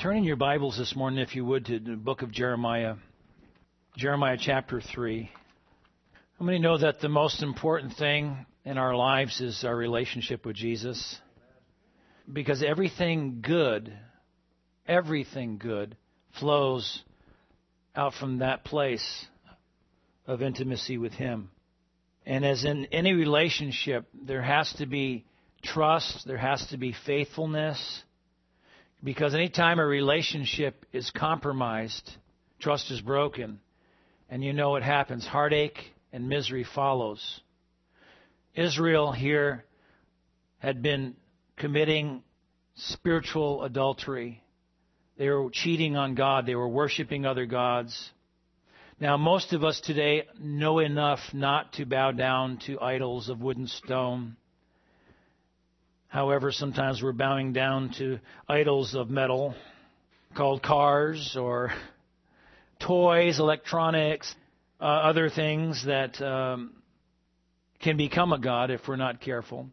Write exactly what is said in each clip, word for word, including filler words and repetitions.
Turn in your Bibles this morning, if you would, to the book of Jeremiah, Jeremiah chapter three. How many know that the most important thing in our lives is our relationship with Jesus? Because everything good, everything good flows out from that place of intimacy with Him. And as in any relationship, there has to be trust, there has to be faithfulness. Because anytime a relationship is compromised, trust is broken, and you know what happens. Heartache and misery follows. Israel here had been committing spiritual adultery. They were cheating on God. They were worshiping other gods. Now, most of us today know enough not to bow down to idols of wood and stone. However, sometimes we're bowing down to idols of metal called cars or toys, electronics, uh, other things that um, can become a god if we're not careful.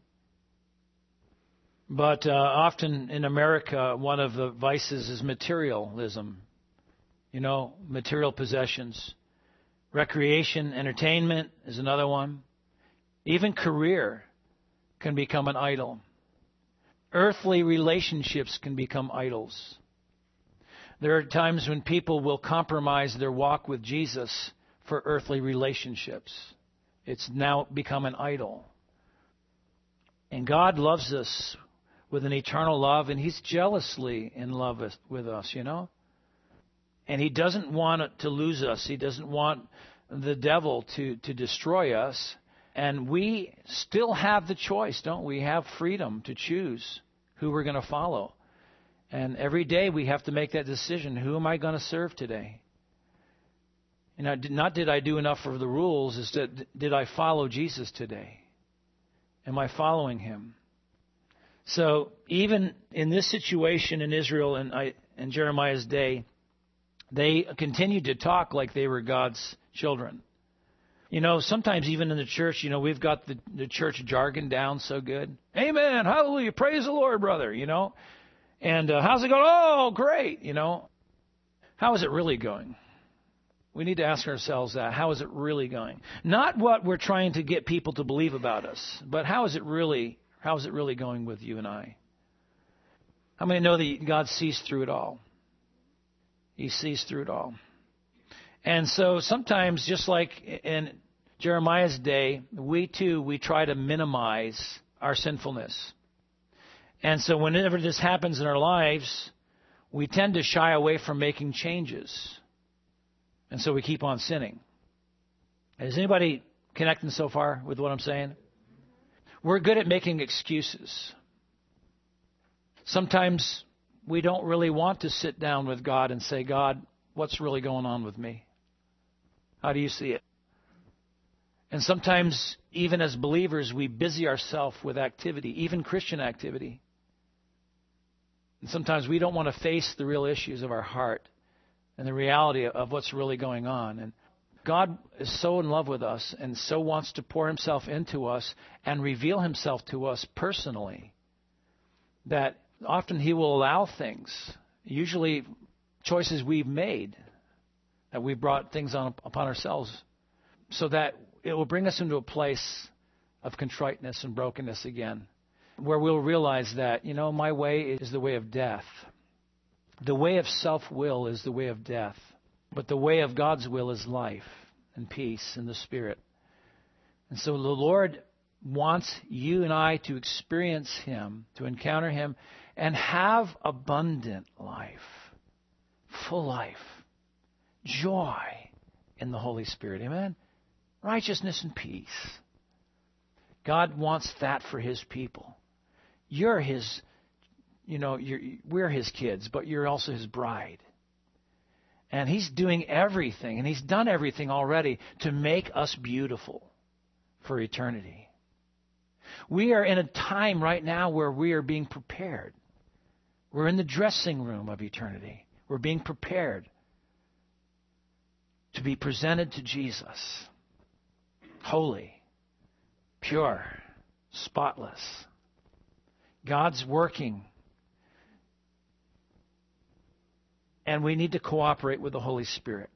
But uh, often in America, one of the vices is materialism. You know, material possessions. Recreation, entertainment is another one. Even career can become an idol. Earthly relationships can become idols. There are times when people will compromise their walk with Jesus for earthly relationships. It's now become an idol. And God loves us with an eternal love, and He's jealously in love with us, you know. And He doesn't want to lose us. He doesn't want the devil to, to destroy us. And we still have the choice, don't we? We have freedom to choose who we're going to follow. And every day we have to make that decision. Who am I going to serve today? You know, not did I do enough for the rules, is that did I follow Jesus today? Am I following Him? So even in this situation in Israel and in, in Jeremiah's day, they continued to talk like they were God's children. You know, sometimes even in the church, you know, we've got the, the church jargon down so good. Amen, hallelujah, praise the Lord, brother, you know. And uh, how's it going? Oh, great, you know. How is it really going? We need to ask ourselves that. How is it really going? Not what we're trying to get people to believe about us, but how is it really, how is it really going with you and I? How many know that God sees through it all? He sees through it all. And so sometimes, just like in Jeremiah's day, we too, we try to minimize our sinfulness. And so whenever this happens in our lives, we tend to shy away from making changes. And so we keep on sinning. Is anybody connecting so far with what I'm saying? We're good at making excuses. Sometimes we don't really want to sit down with God and say, God, what's really going on with me? How do you see it? And sometimes, even as believers, we busy ourselves with activity, even Christian activity. And sometimes we don't want to face the real issues of our heart and the reality of what's really going on. And God is so in love with us and so wants to pour Himself into us and reveal Himself to us personally that often He will allow things, usually choices we've made, that we've brought things on upon ourselves, so that it will bring us into a place of contriteness and brokenness again, where we'll realize that, you know, my way is the way of death. The way of self-will is the way of death. But the way of God's will is life and peace in the Spirit. And so the Lord wants you and I to experience Him, to encounter Him, and have abundant life, full life, joy in the Holy Spirit. Amen? Righteousness and peace. God wants that for His people. You're His, you know, you're, we're His kids, but you're also His bride. And He's doing everything, and He's done everything already to make us beautiful for eternity. We are in a time right now where we are being prepared. We're in the dressing room of eternity. We're being prepared to be presented to Jesus, holy, pure, spotless. God's working and we need to cooperate with the Holy Spirit.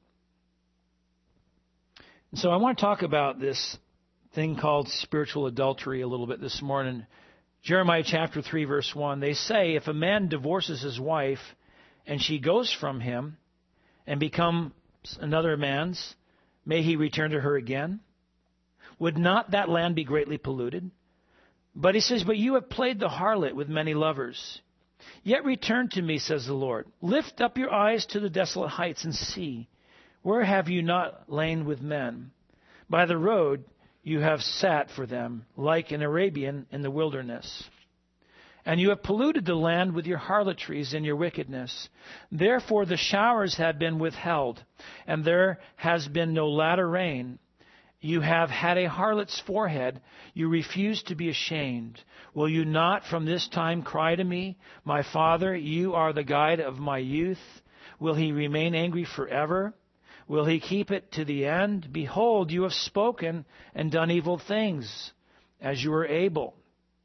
And so I want to talk about this thing called spiritual adultery a little bit this morning. Jeremiah chapter three, verse one, they say, if a man divorces his wife and she goes from him and becomes another man's, may he return to her again? Would not that land be greatly polluted? But he says, but you have played the harlot with many lovers. Yet return to me, says the Lord. Lift up your eyes to the desolate heights and see. Where have you not lain with men? By the road you have sat for them, like an Arabian in the wilderness. And you have polluted the land with your harlotries and your wickedness. Therefore the showers have been withheld, and there has been no latter rain. You have had a harlot's forehead. You refuse to be ashamed. Will you not from this time cry to me, my Father, you are the guide of my youth? Will he remain angry forever? Will he keep it to the end? Behold, you have spoken and done evil things, as you were able.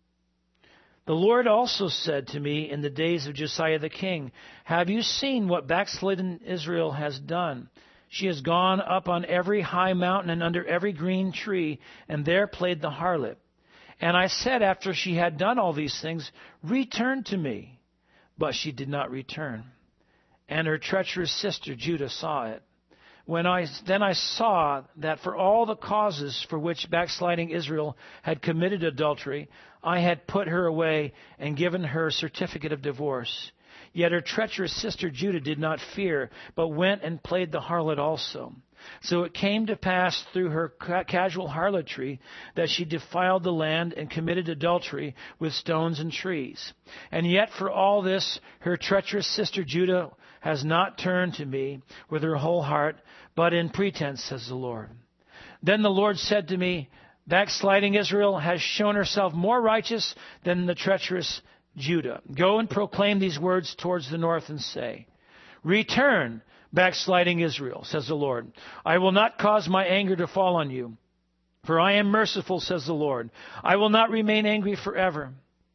The Lord also said to me in the days of Josiah the king, have you seen what backslidden Israel has done? She has gone up on every high mountain and under every green tree, and there played the harlot. And I said after she had done all these things, return to me. But she did not return. And her treacherous sister Judah saw it. When I then I saw that for all the causes for which backsliding Israel had committed adultery, I had put her away and given her a certificate of divorce. Yet her treacherous sister Judah did not fear, but went and played the harlot also. So it came to pass through her ca- casual harlotry that she defiled the land and committed adultery with stones and trees. And yet for all this, her treacherous sister Judah has not turned to me with her whole heart, but in pretense, says the Lord. Then the Lord said to me, backsliding Israel has shown herself more righteous than the treacherous Judah. Go and proclaim these words towards the north and say, return, backsliding Israel, says the Lord. I will not cause my anger to fall on you, for I am merciful, says the Lord. I will not remain angry forever.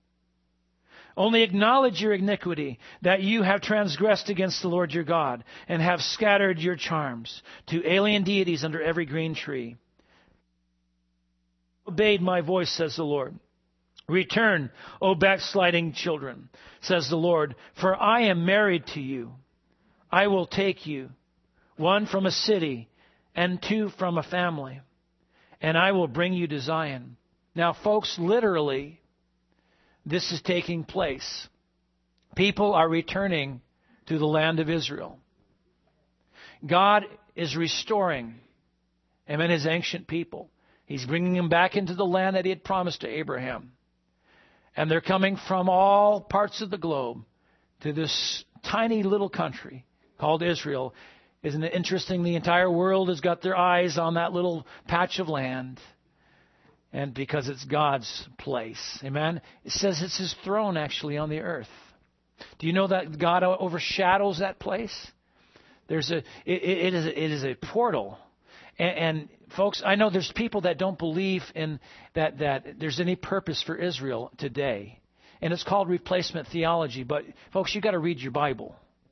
Only acknowledge your iniquity, that you have transgressed against the Lord your God, and have scattered your charms to alien deities under every green tree. Obeyed my voice, says the Lord. Return, O backsliding children, says the Lord, for I am married to you. I will take you, one from a city and two from a family, and I will bring you to Zion. Now, folks, literally, this is taking place. People are returning to the land of Israel. God is restoring him and his ancient people. He's bringing them back into the land that he had promised to Abraham. And they're coming from all parts of the globe to this tiny little country called Israel. Isn't it interesting? The entire world has got their eyes on that little patch of land. And because it's God's place. Amen? It says it's his throne actually on the earth. Do you know that God overshadows that place? There's a, it, it, is, a, it is a portal. And, and folks, I know there's people that don't believe in that, that there's any purpose for Israel today. And it's called replacement theology. But folks, you've got to read your Bible.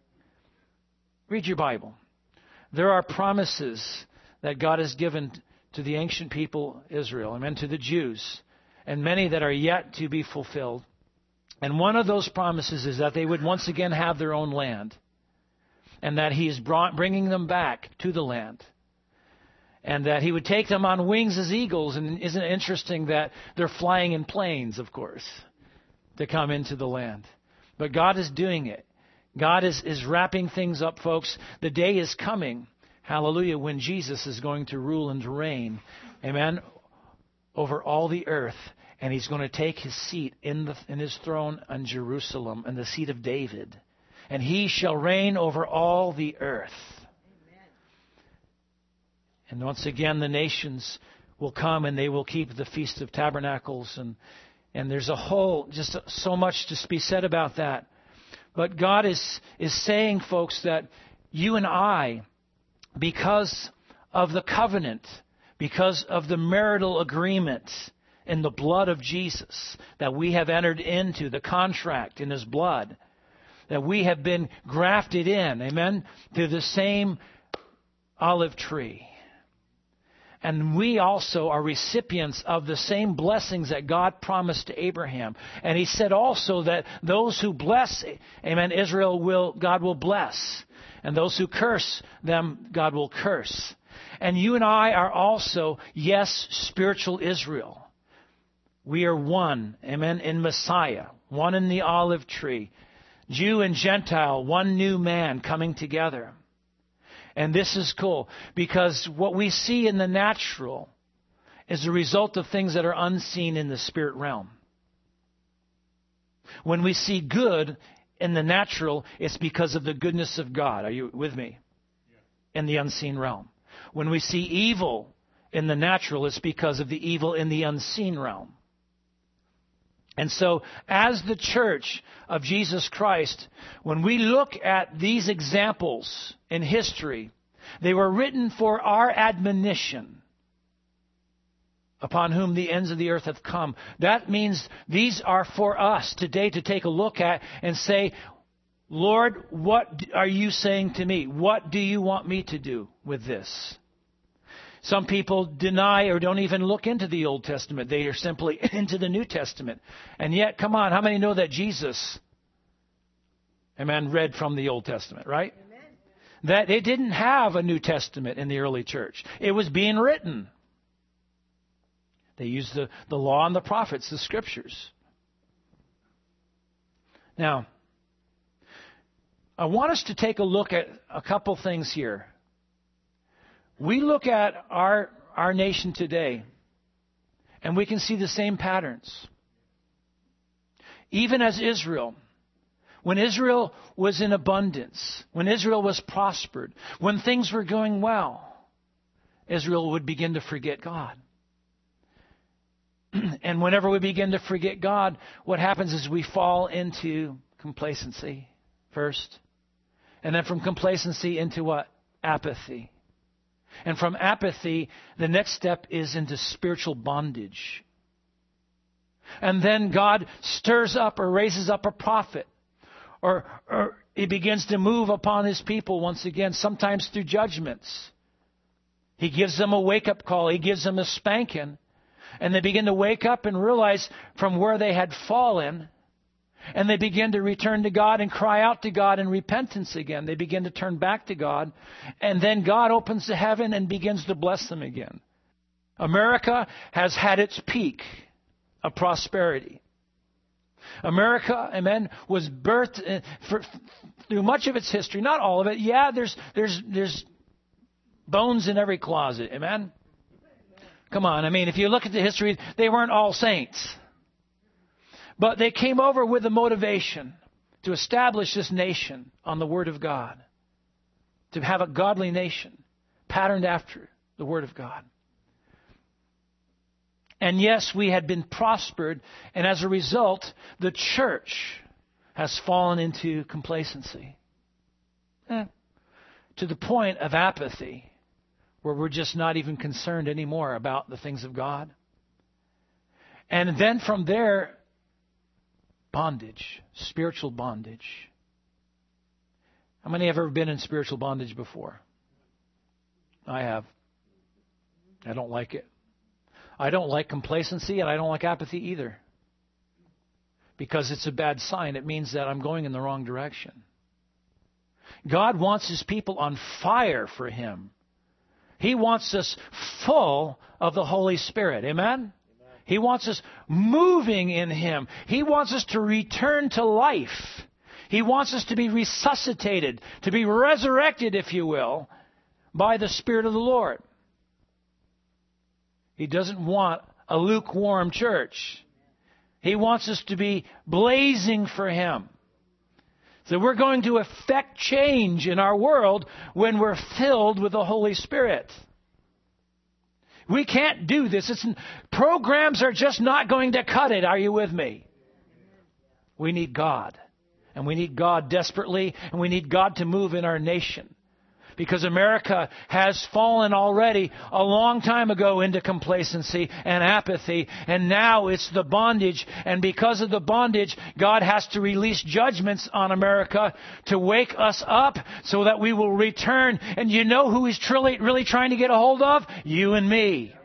Read your Bible. There are promises that God has given to the ancient people Israel, and to the Jews, and many that are yet to be fulfilled. And one of those promises is that they would once again have their own land, and that he is brought, bringing them back to the land, and that he would take them on wings as eagles. And isn't it interesting that they're flying in planes, of course, to come into the land? But God is doing it. God is, is wrapping things up, folks. The day is coming, hallelujah, when Jesus is going to rule and reign, amen, over all the earth. And he's going to take his seat in, the, in his throne in Jerusalem, in the seat of David. And he shall reign over all the earth. Amen. And once again, the nations will come and they will keep the Feast of Tabernacles. And, and there's a whole, just so much to be said about that. But God is, is saying, folks, that you and I, because of the covenant, because of the marital agreement in the blood of Jesus that we have entered into, the contract in his blood, that we have been grafted in, amen, to the same olive tree. And we also are recipients of the same blessings that God promised to Abraham. And he said also that those who bless, amen, Israel will, God will bless. And those who curse them, God will curse. And you and I are also, yes, spiritual Israel. We are one, amen, in Messiah, one in the olive tree. Jew and Gentile, one new man coming together. And this is cool because what we see in the natural is a result of things that are unseen in the spirit realm. When we see good in the natural, it's because of the goodness of God. Are you with me? In the unseen realm. When we see evil in the natural, it's because of the evil in the unseen realm. And so, as the church of Jesus Christ, when we look at these examples in history, they were written for our admonition, upon whom the ends of the earth have come. That means these are for us today to take a look at and say, Lord, what are you saying to me? What do you want me to do with this? Some people deny or don't even look into the Old Testament. They are simply into the New Testament. And yet, come on, how many know that Jesus, amen, read from the Old Testament, right? Amen. That they didn't have a New Testament in the early church. It was being written. They used the, the law and the prophets, the scriptures. Now, I want us to take a look at a couple things here. We look at our our nation today, and we can see the same patterns. Even as Israel, when Israel was in abundance, when Israel was prospered, when things were going well, Israel would begin to forget God. And whenever we begin to forget God, what happens is we fall into complacency first. And then from complacency into what? Apathy. And from apathy, the next step is into spiritual bondage. And then God stirs up or raises up a prophet. Or, or He begins to move upon His people once again, sometimes through judgments. He gives them a wake-up call. He gives them a spanking. And they begin to wake up and realize from where they had fallen. And they begin to return to God and cry out to God in repentance again. They begin to turn back to God. And then God opens the heaven and begins to bless them again. America has had its peak of prosperity. America, amen, was birthed for, through much of its history. Not all of it. Yeah, there's there's there's bones in every closet. Amen? Come on. I mean, if you look at the history, they weren't all saints. But they came over with a motivation to establish this nation on the Word of God. To have a godly nation patterned after the Word of God. And yes, we had been prospered. And as a result, the church has fallen into complacency. Eh, to the point of apathy. Where we're just not even concerned anymore about the things of God. And then from there, bondage, spiritual bondage. How many have ever been in spiritual bondage before? I have. I don't like it. I don't like complacency, and I don't like apathy either. Because it's a bad sign. It means that I'm going in the wrong direction. God wants His people on fire for Him. He wants us full of the Holy Spirit. Amen? Amen? He wants us moving in Him. He wants us to return to life. He wants us to be resuscitated, to be resurrected, if you will, by the Spirit of the Lord. He doesn't want a lukewarm church. He wants us to be blazing for Him. So we're going to effect change in our world when we're filled with the Holy Spirit. We can't do this. It's, programs are just not going to cut it. Are you with me? We need God. And we need God desperately. And we need God to move in our nation. Because America has fallen already a long time ago into complacency and apathy. And now it's the bondage. And because of the bondage, God has to release judgments on America to wake us up so that we will return. And you know who He's truly, really trying to get a hold of? You and me.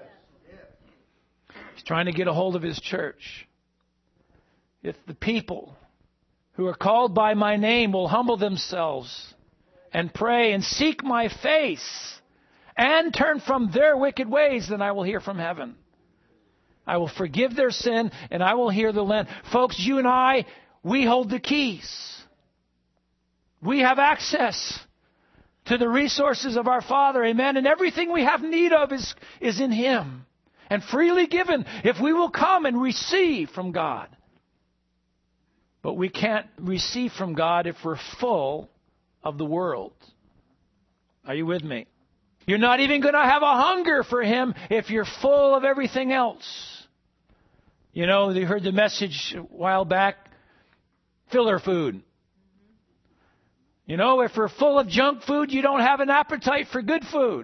He's trying to get a hold of His church. If the people who are called by my name will humble themselves and pray and seek my face and turn from their wicked ways, then I will hear from heaven. I will forgive their sin and I will heal the land. Folks, you and I, we hold the keys. We have access to the resources of our Father. Amen. And everything we have need of is, is in Him and freely given if we will come and receive from God. But we can't receive from God if we're full of the world. Are you with me? You're not even going to have a hunger for Him if you're full of everything else. You know, you heard the message a while back, filler food. You know, if we're full of junk food, you don't have an appetite for good food.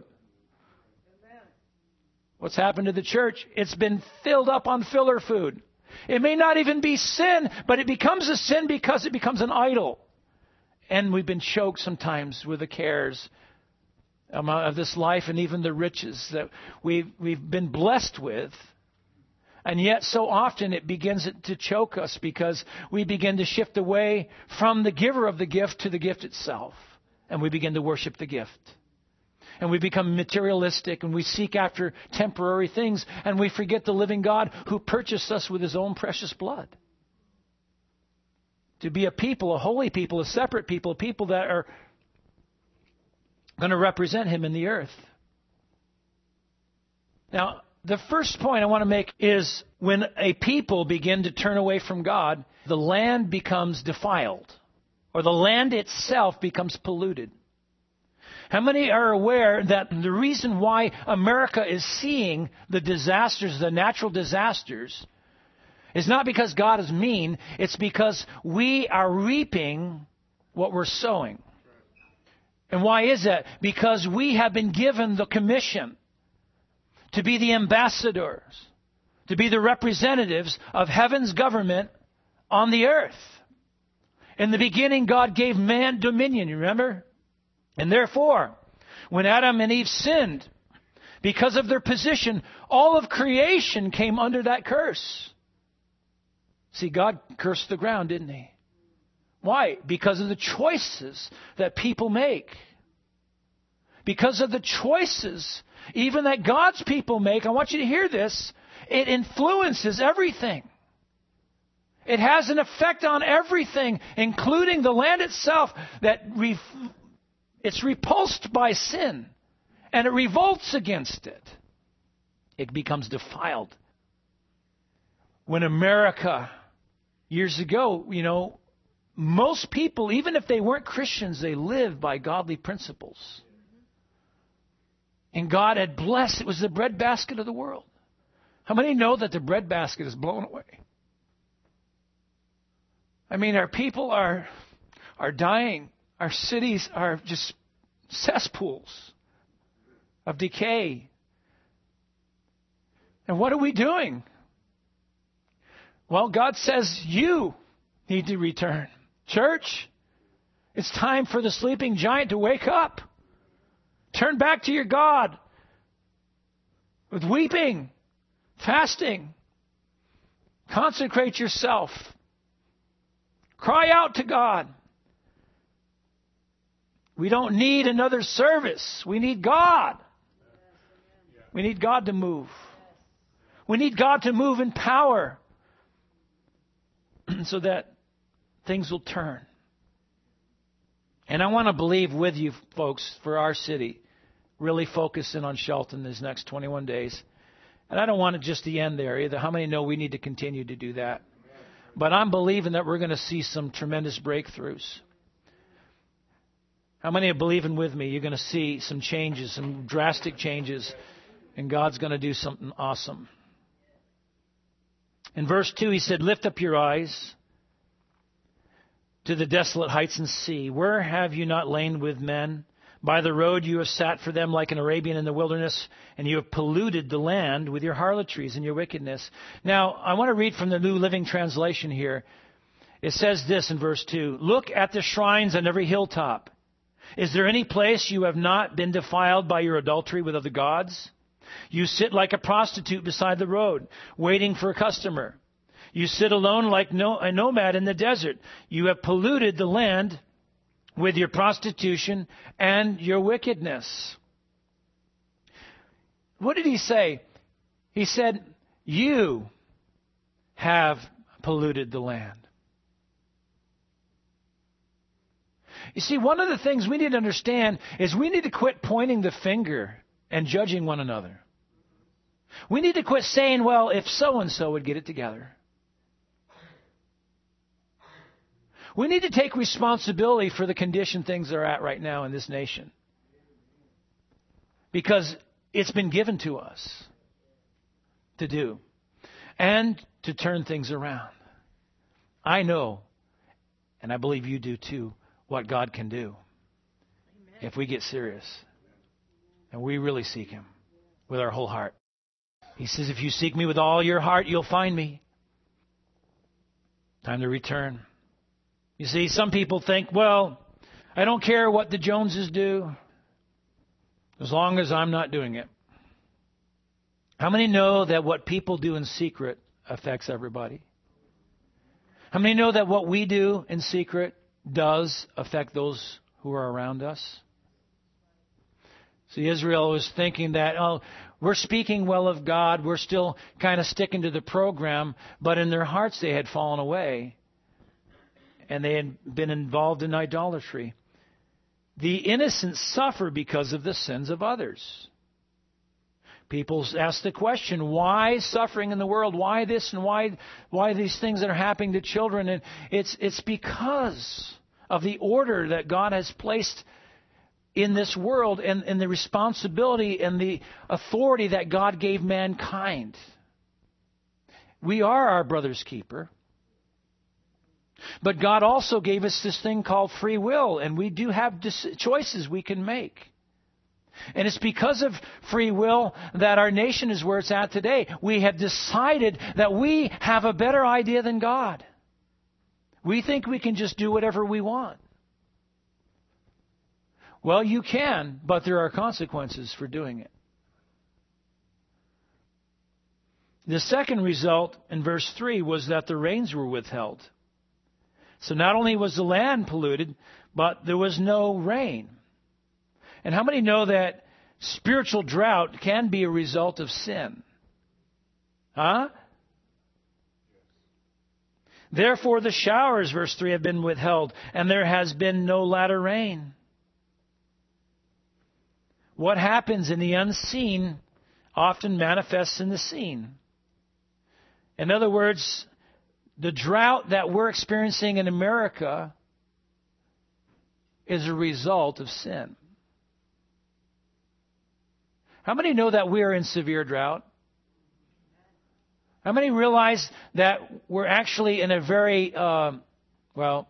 What's happened to the church? It's been filled up on filler food. It may not even be sin, but it becomes a sin because it becomes an idol. And we've been choked sometimes with the cares of this life and even the riches that we've, we've been blessed with. And yet so often it begins to choke us because we begin to shift away from the giver of the gift to the gift itself. And we begin to worship the gift. And we become materialistic and we seek after temporary things. And we forget the living God who purchased us with His own precious blood. To be a people, a holy people, a separate people, a people that are going to represent Him in the earth. Now, the first point I want to make is when a people begin to turn away from God, the land becomes defiled, or the land itself becomes polluted. How many are aware that the reason why America is seeing the disasters, the natural disasters, is not because God is mean, it's because we are reaping what we're sowing. And why is that? Because we have been given the commission to be the ambassadors, to be the representatives of heaven's government on the earth. In the beginning, God gave man dominion, you remember? And therefore, when Adam and Eve sinned, because of their position, all of creation came under that curse. See, God cursed the ground, didn't He? Why? Because of the choices that people make. Because of the choices even that God's people make. I want you to hear this. It influences everything. It has an effect on everything, including the land itself, that re- it's repulsed by sin. And it revolts against it. It becomes defiled. When America, years ago, you know, most people, even if they weren't Christians, they lived by godly principles. And God had blessed. It was the breadbasket of the world. How many know that the breadbasket is blown away? I mean, our people are, are dying. Our cities are just cesspools of decay. And what are we doing? Well, God says you need to return. Church, it's time for the sleeping giant to wake up. Turn back to your God with weeping, fasting. Consecrate yourself. Cry out to God. We don't need another service. We need God. We need God to move. We need God to move in power so that things will turn. And I want to believe with you, folks, for our city, really focus in on Shelton these next twenty-one days. And I don't want it just to end there either. How many know we need to continue to do that? But I'm believing that we're going to see some tremendous breakthroughs. How many are believing with me? You're going to see some changes, some drastic changes, and God's going to do something awesome. In verse two, He said, "Lift up your eyes to the desolate heights and see. Where have you not lain with men? By the road you have sat for them like an Arabian in the wilderness, and you have polluted the land with your harlotries and your wickedness. Now, I want to read from the New Living Translation here. It says this in verse two, look at the shrines on every hilltop. Is there any place you have not been defiled by your adultery with other gods? You sit like a prostitute beside the road, waiting for a customer. You sit alone like no, a nomad in the desert. You have polluted the land with your prostitution and your wickedness. What did he say? He said, you have polluted the land. You see, one of the things we need to understand is we need to quit pointing the finger and judging one another. We need to quit saying, well, if so-and-so would get it together. We need to take responsibility for the condition things are at right now in this nation. Because it's been given to us to do. And to turn things around. I know, and I believe you do too, what God can do. Amen. If we get serious. And we really seek Him with our whole heart. He says, if you seek me with all your heart, you'll find me. Time to return. You see, some people think, well, I don't care what the Joneses do as long as I'm not doing it. How many know that what people do in secret affects everybody? How many know that what we do in secret does affect those who are around us? See, Israel was thinking that, oh, we're speaking well of God, we're still kind of sticking to the program, but in their hearts they had fallen away. And they had been involved in idolatry. The innocent suffer because of the sins of others. People ask the question, why suffering in the world? Why this and why why these things that are happening to children? And it's it's because of the order that God has placed in this world and, and the responsibility and the authority that God gave mankind. We are our brother's keeper. But God also gave us this thing called free will, and we do have choices we can make. And it's because of free will that our nation is where it's at today. We have decided that we have a better idea than God. We think we can just do whatever we want. Well, you can, but there are consequences for doing it. The second result in verse three was that the rains were withheld. So not only was the land polluted, but there was no rain. And how many know that spiritual drought can be a result of sin? Huh? Therefore the showers, verse three, have been withheld, and there has been no latter rain. What happens in the unseen often manifests in the seen. In other words, the drought that we're experiencing in America is a result of sin. How many know that we are in severe drought? How many realize that we're actually in a very, uh, well,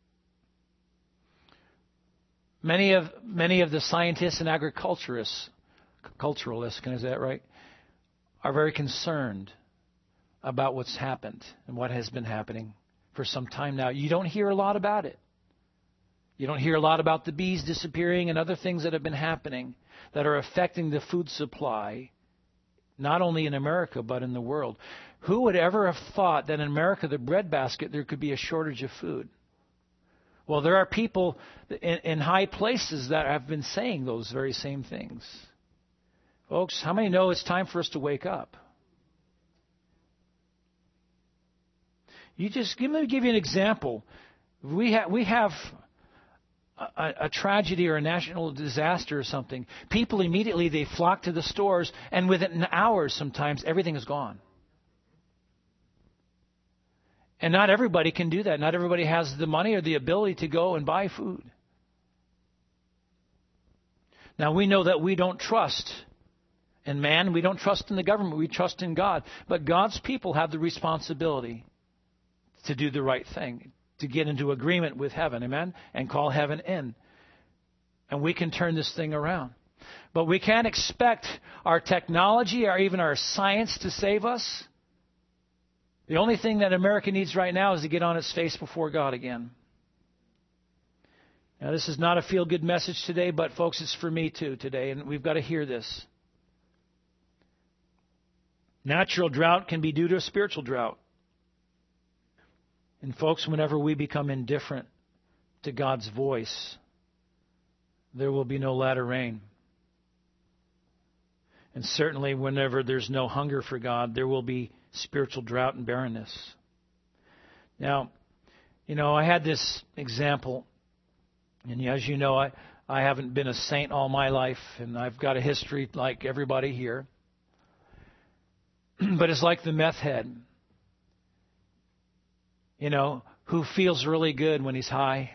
many of many of the scientists and agriculturists, culturalists, can I say that right, are very concerned about what's happened and what has been happening for some time now. You don't hear a lot about it. You don't hear a lot about the bees disappearing and other things that have been happening that are affecting the food supply, not only in America, but in the world. Who would ever have thought that in America, the breadbasket, there could be a shortage of food? Well, there are people in, in high places that have been saying those very same things. Folks, how many know it's time for us to wake up? You just let me give you an example. We have we have a, a tragedy or a national disaster or something. People immediately they flock to the stores, and within hours, sometimes everything is gone. And not everybody can do that. Not everybody has the money or the ability to go and buy food. Now we know that we don't trust in man. We don't trust in the government. We trust in God. But God's people have the responsibility to do the right thing, to get into agreement with heaven, amen, and call heaven in. And we can turn this thing around. But we can't expect our technology or even our science to save us. The only thing that America needs right now is to get on its face before God again. Now, this is not a feel-good message today, but folks, it's for me too today, and we've got to hear this. Natural drought can be due to a spiritual drought. And folks, whenever we become indifferent to God's voice, there will be no latter rain. And certainly whenever there's no hunger for God, there will be spiritual drought and barrenness. Now, you know, I had this example, and as you know, I, I haven't been a saint all my life, and I've got a history like everybody here. But it's like the meth head, you know, who feels really good when he's high.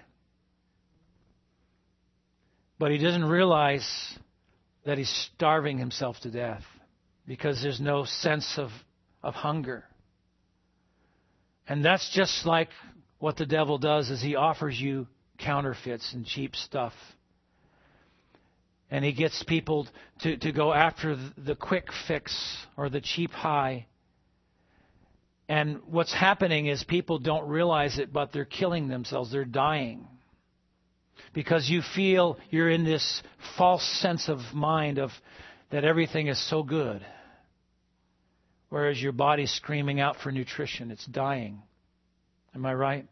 But he doesn't realize that he's starving himself to death because there's no sense of, of hunger. And that's just like what the devil does, is he offers you counterfeits and cheap stuff. And he gets people to, to go after the quick fix or the cheap high. And what's happening is people don't realize it, but they're killing themselves. They're dying. Because you feel you're in this false sense of mind of that everything is so good. Whereas your body's screaming out for nutrition. It's dying. Am I right?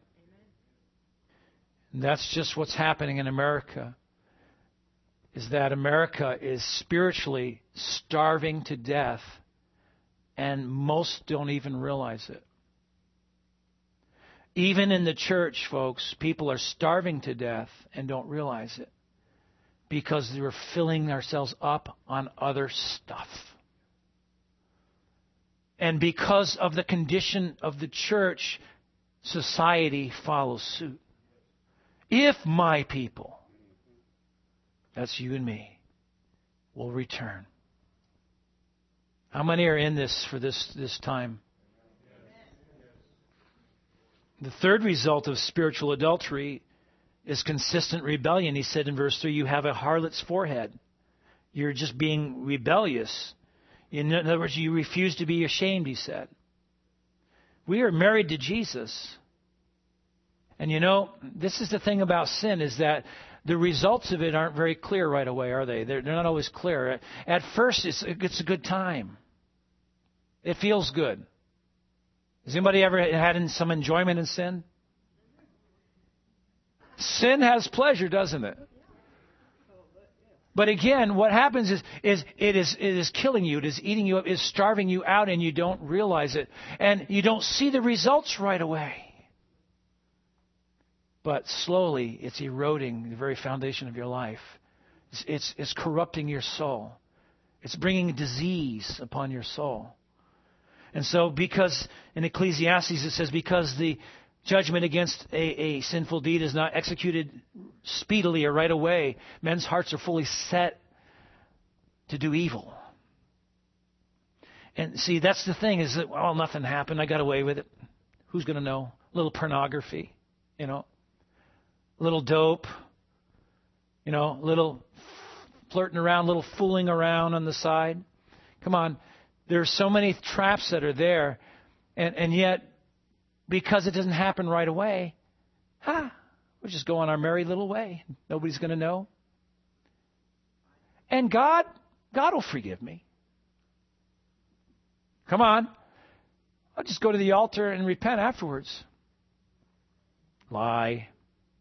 And that's just what's happening in America. Is that America is spiritually starving to death, and most don't even realize it. Even in the church, folks, people are starving to death and don't realize it because they're filling ourselves up on other stuff. And because of the condition of the church, society follows suit. If my people, that's you and me, will return. How many are in this for this, this time? The third result of spiritual adultery is consistent rebellion. He said in verse three, you have a harlot's forehead. You're just being rebellious. In other words, you refuse to be ashamed, he said. We are married to Jesus. And you know, this is the thing about sin, is that the results of it aren't very clear right away, are they? They're, they're not always clear. At first, it's, it's a good time. It feels good. Has anybody ever had some enjoyment in sin? Sin has pleasure, doesn't it? But again, what happens is, is it is it is killing you, it is eating you up, it is starving you out, and you don't realize it. And you don't see the results right away. But slowly, it's eroding the very foundation of your life. It's, it's, it's corrupting your soul. It's bringing disease upon your soul. And so because in Ecclesiastes it says, because the judgment against a, a sinful deed is not executed speedily or right away, men's hearts are fully set to do evil. And see, that's the thing, is that, well, nothing happened. I got away with it. Who's going to know? A little pornography, you know. A little dope, you know, a little flirting around, a little fooling around on the side. Come on. There are so many traps that are there, and, and yet, because it doesn't happen right away, ha, we'll just go on our merry little way. Nobody's going to know. And God, God will forgive me. Come on. I'll just go to the altar and repent afterwards. Lie.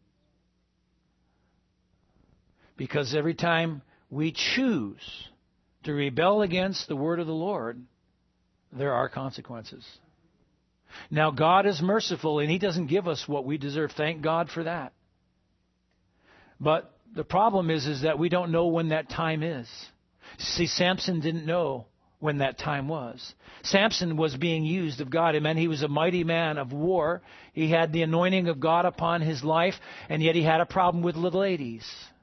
Because every time we choose to rebel against the word of the Lord, there are consequences. Now, God is merciful, and He doesn't give us what we deserve. Thank God for that. But the problem is, is that we don't know when that time is. See, Samson didn't know when that time was. Samson was being used of God. It meant he was a mighty man of war. He had the anointing of God upon his life, and yet he had a problem with little ladies.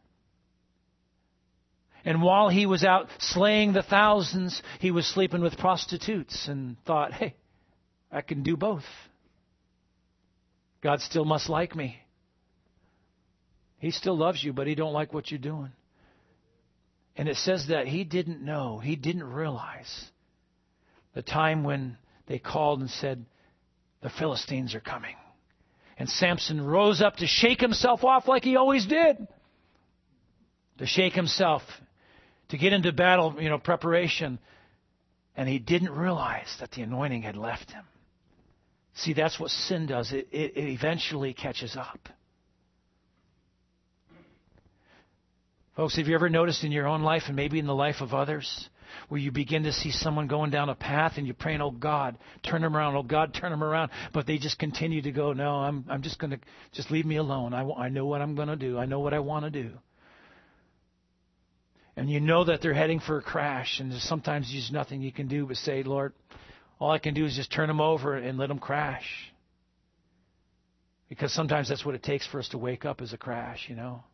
And while he was out slaying the thousands, he was sleeping with prostitutes and thought, hey, I can do both. God still must like me. He still loves you, but he don't like what you're doing. And it says that he didn't know, he didn't realize the time when they called and said, the Philistines are coming. And Samson rose up to shake himself off like he always did. To shake himself, to get into battle, you know, preparation. And he didn't realize that the anointing had left him. See, that's what sin does. It, it, it eventually catches up. Folks, have you ever noticed in your own life and maybe in the life of others where you begin to see someone going down a path and you're praying, oh, God, turn them around. Oh, God, turn them around. But they just continue to go, no, I'm I'm just going to, just leave me alone. I, I know what I'm going to do. I know what I want to do. And you know that they're heading for a crash. And there's sometimes there's nothing you can do but say, Lord, all I can do is just turn them over and let them crash. Because sometimes that's what it takes for us to wake up is a crash, you know.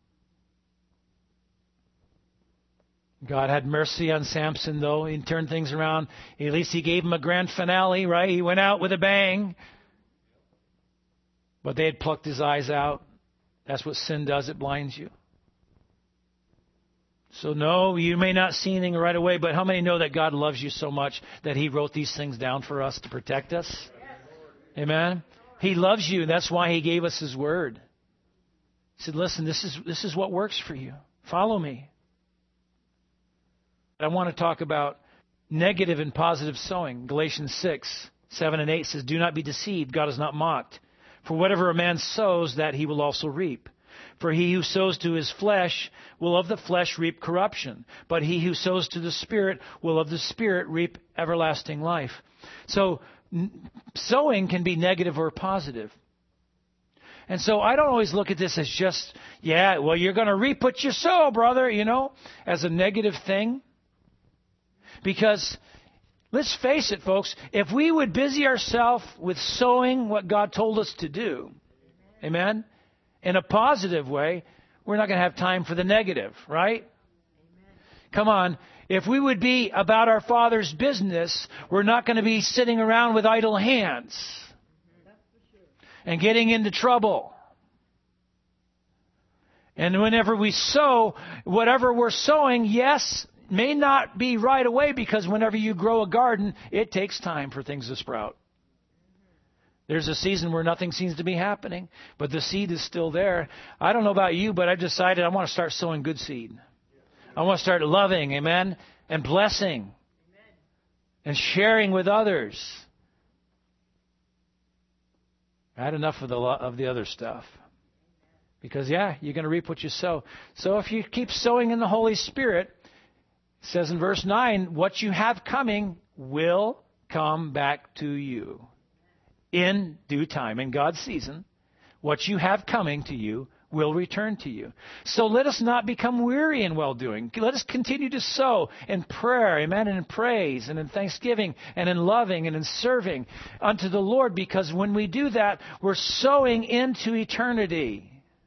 God had mercy on Samson, though. He turned things around. At least he gave him a grand finale, right? He went out with a bang. But they had plucked his eyes out. That's what sin does. It blinds you. So no, you may not see anything right away, but how many know that God loves you so much that he wrote these things down for us to protect us? Amen? He loves you. That's why he gave us his word. He said, listen, this is this is what works for you. Follow me. I want to talk about negative and positive sowing. Galatians six, seven and eight says, do not be deceived. God is not mocked. For whatever a man sows, that he will also reap. For he who sows to his flesh will of the flesh reap corruption. But he who sows to the Spirit will of the Spirit reap everlasting life. So n- sowing can be negative or positive. And so I don't always look at this as just, yeah, well, you're going to reap what you sow, brother, you know, as a negative thing. Because, let's face it, folks, if we would busy ourselves with sowing what God told us to do, amen, in a positive way, we're not going to have time for the negative, right? Amen. Come on. If we would be about our Father's business, we're not going to be sitting around with idle hands and getting into trouble. And whenever we sow, whatever we're sowing, yes, may not be right away, because whenever you grow a garden, it takes time for things to sprout. There's a season where nothing seems to be happening, but the seed is still there. I don't know about you, but I've decided I want to start sowing good seed. I want to start loving, amen, and blessing, and sharing with others. I had enough of the of the other stuff. Because, yeah, you're going to reap what you sow. So if you keep sowing in the Holy Spirit, it says in verse nine, what you have coming will come back to you in due time. In God's season, what you have coming to you will return to you. So let us not become weary in well-doing. Let us continue to sow in prayer, amen, and in praise, and in thanksgiving, and in loving, and in serving unto the Lord, because when we do that, we're sowing into eternity.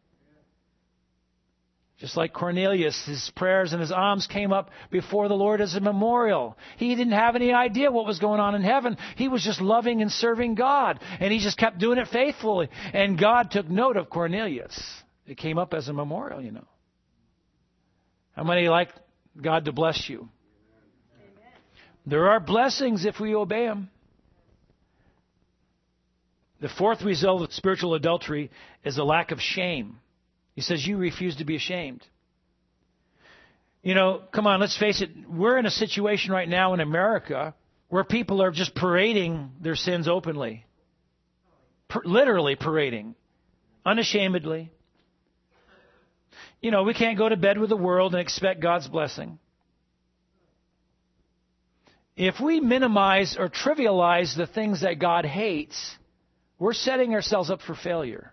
Just like Cornelius, his prayers and his alms came up before the Lord as a memorial. He didn't have any idea what was going on in heaven. He was just loving and serving God. And he just kept doing it faithfully. And God took note of Cornelius. It came up as a memorial, you know. How many like God to bless you? Amen. There are blessings if we obey Him. The fourth result of spiritual adultery is a lack of shame. He says, you refuse to be ashamed. You know, come on, let's face it. We're in a situation right now in America where people are just parading their sins openly. Per- literally parading. Unashamedly. You know, we can't go to bed with the world and expect God's blessing. If we minimize or trivialize the things that God hates, we're setting ourselves up for failure.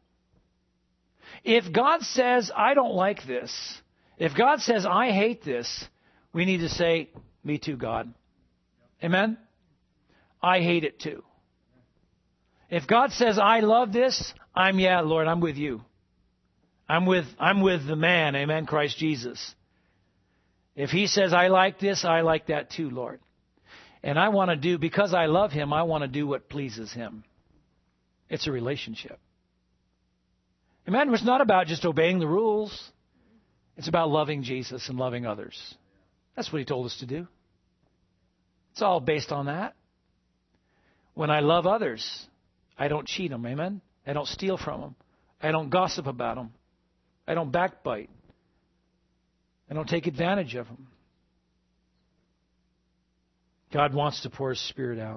If God says, I don't like this, if God says, I hate this, we need to say, me too, God. Amen? I hate it too. If God says, I love this, I'm, yeah, Lord, I'm with you. I'm with, I'm with the man, amen, Christ Jesus. If He says, I like this, I like that too, Lord. And I want to do, because I love Him, I want to do what pleases Him. It's a relationship. Amen. It's not about just obeying the rules. It's about loving Jesus and loving others. That's what he told us to do. It's all based on that. When I love others, I don't cheat them. Amen. I don't steal from them. I don't gossip about them. I don't backbite. I don't take advantage of them. God wants to pour His Spirit out.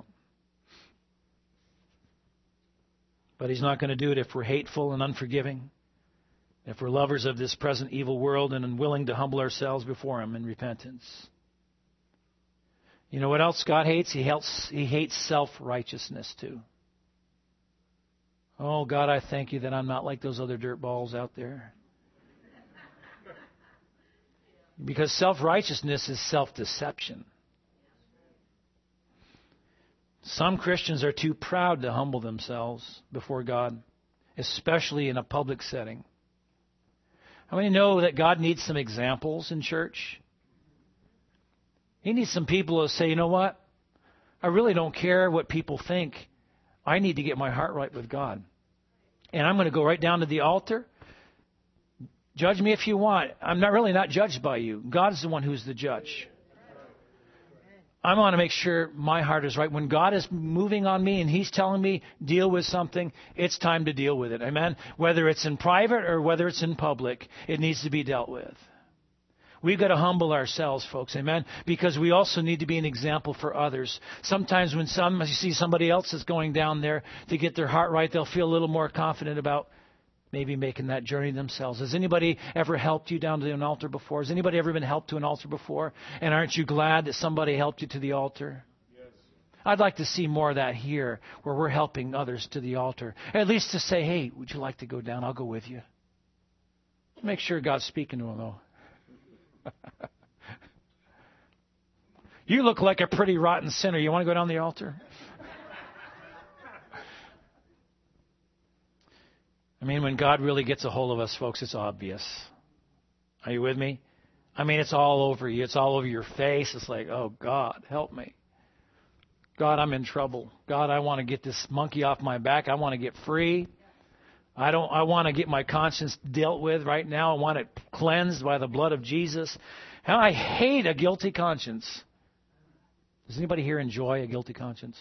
But He's not going to do it if we're hateful and unforgiving, if we're lovers of this present evil world and unwilling to humble ourselves before Him in repentance. You know what else God hates? He hates, he hates self-righteousness too. Oh, God, I thank You that I'm not like those other dirt balls out there. Because self-righteousness is self-deception. Some Christians are too proud to humble themselves before God, especially in a public setting. How many know that God needs some examples in church? He needs some people who say, you know what? I really don't care what people think. I need to get my heart right with God. And I'm going to go right down to the altar. Judge me if you want. I'm not really not judged by you. God is the one who's the judge. I want to make sure my heart is right. When God is moving on me and He's telling me deal with something, it's time to deal with it. Amen? Whether it's in private or whether it's in public, it needs to be dealt with. We've got to humble ourselves, folks. Amen? Because we also need to be an example for others. Sometimes when some you see somebody else is going down there to get their heart right, they'll feel a little more confident about maybe making that journey themselves. Has anybody ever helped you down to an altar before? Has anybody ever been helped to an altar before? And aren't you glad that somebody helped you to the altar? Yes. I'd like to see more of that here, where we're helping others to the altar. At least to say, hey, would you like to go down? I'll go with you. Make sure God's speaking to them, though. You look like a pretty rotten sinner. You want to go down the altar? I mean, when God really gets a hold of us, folks, it's obvious. Are you with me? I mean, it's all over you. It's all over your face. It's like, oh, God, help me. God, I'm in trouble. God, I want to get this monkey off my back. I want to get free. I don't. I want to get my conscience dealt with right now. I want it cleansed by the blood of Jesus. How I hate a guilty conscience. Does anybody here enjoy a guilty conscience?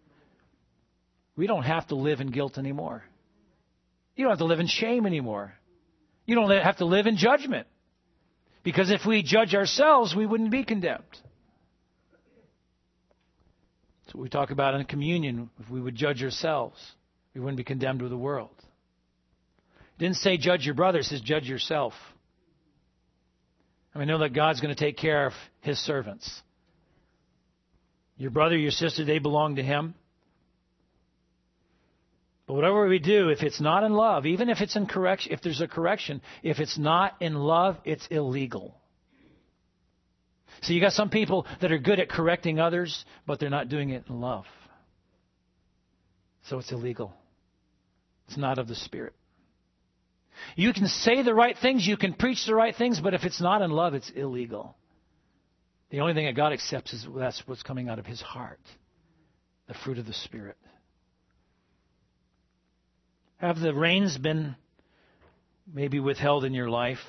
We don't have to live in guilt anymore. You don't have to live in shame anymore. You don't have to live in judgment. Because if we judge ourselves, we wouldn't be condemned. That's what we talk about in communion. If we would judge ourselves, we wouldn't be condemned with the world. It didn't say judge your brother, it says judge yourself. And we know that God's going to take care of His servants. Your brother, your sister, they belong to Him. But whatever we do, if it's not in love, even if it's in correction, if there's a correction, if it's not in love, it's illegal. So you got some people that are good at correcting others, but they're not doing it in love. So it's illegal. It's not of the Spirit. You can say the right things, you can preach the right things, but if it's not in love, it's illegal. The only thing that God accepts is that's what's coming out of His heart, the fruit of the Spirit. Have the rains been maybe withheld in your life?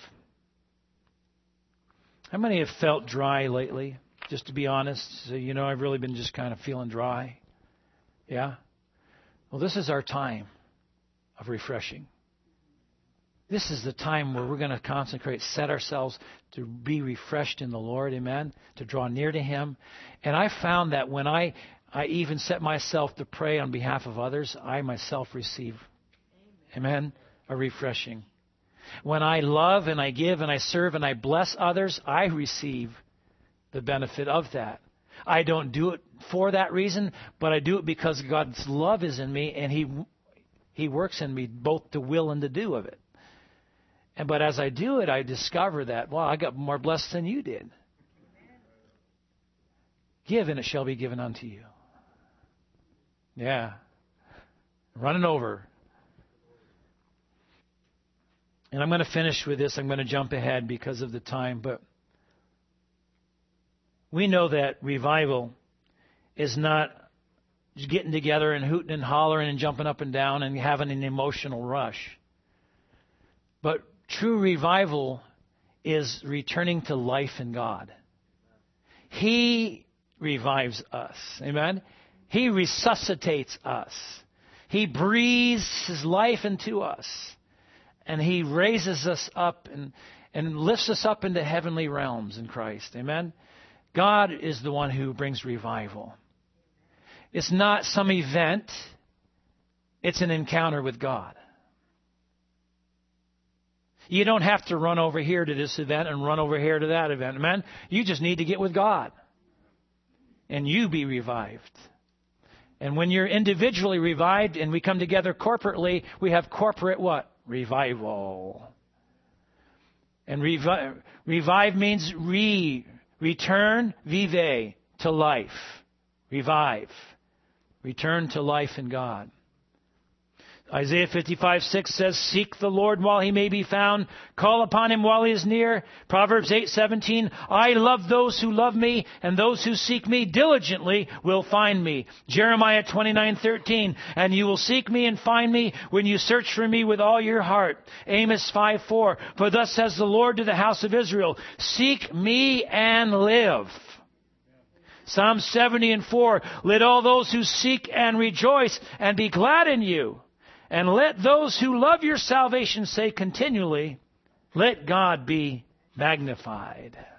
How many have felt dry lately? Just to be honest, so you know, I've really been just kind of feeling dry. Yeah? Well, this is our time of refreshing. This is the time where we're going to consecrate, set ourselves to be refreshed in the Lord, amen, to draw near to Him. And I found that when I, I even set myself to pray on behalf of others, I myself receive, amen, a refreshing. When I love and I give and I serve and I bless others, I receive the benefit of that. I don't do it for that reason, but I do it because God's love is in me and He He works in me both to will and to do of it. And but as I do it, I discover that, wow, I got more blessed than you did. Give and it shall be given unto you. Yeah. Running over. And I'm going to finish with this. I'm going to jump ahead because of the time. But we know that revival is not getting together and hooting and hollering and jumping up and down and having an emotional rush. But true revival is returning to life in God. He revives us. Amen? He resuscitates us. He breathes His life into us. And He raises us up and, and lifts us up into heavenly realms in Christ. Amen? God is the one who brings revival. It's not some event. It's an encounter with God. You don't have to run over here to this event and run over here to that event. Amen? You just need to get with God. And you be revived. And when you're individually revived and we come together corporately, we have corporate what? Revival. And revi- revive means re, return, vive, to life. Revive. Return to life in God. Isaiah fifty-five six says, seek the Lord while He may be found. Call upon Him while He is near. Proverbs eight seventeen, I love those who love me, and those who seek me diligently will find me. Jeremiah twenty-nine thirteen, and you will seek me and find me when you search for me with all your heart. Amos five four, for thus says the Lord to the house of Israel, seek me and live. Psalm seventy and four, let all those who seek and rejoice and be glad in you. And let those who love your salvation say continually, let God be magnified.